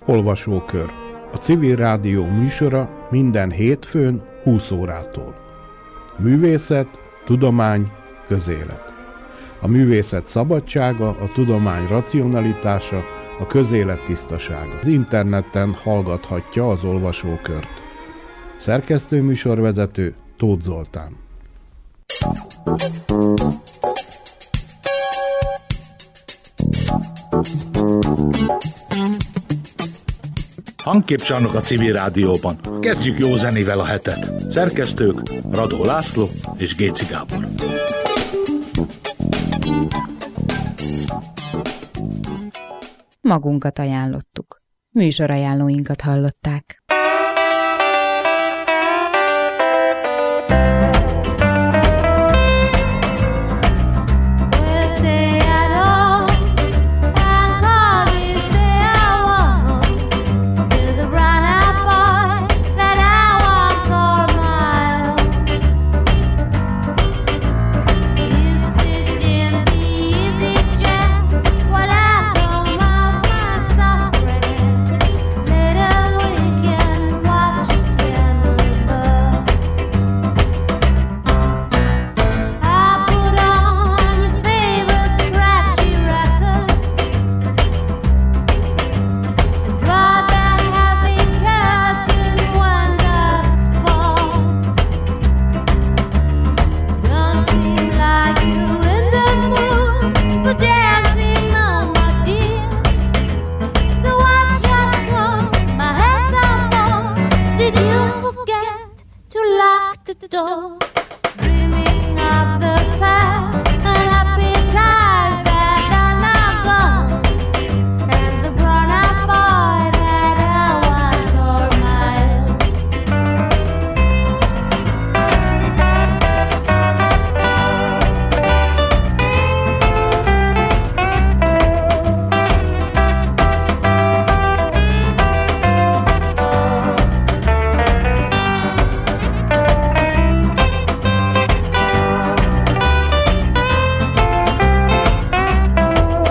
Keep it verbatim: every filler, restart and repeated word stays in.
Olvasókör. A Civil Rádió műsora minden hétfőn húsz órától. Művészet, tudomány, közélet. A művészet szabadsága, a tudomány racionalitása, a közélet tisztasága. Az interneten hallgathatja az Olvasókört. Szerkesztő műsorvezető Tóth Zoltán. Hangképcsarnok a Civil Rádióban. Kezdjük jó zenével a hetet. Szerkesztők Radó László és Géci Gábor. Magunkat ajánlottuk. Műsorajánlóinkat hallották. Door.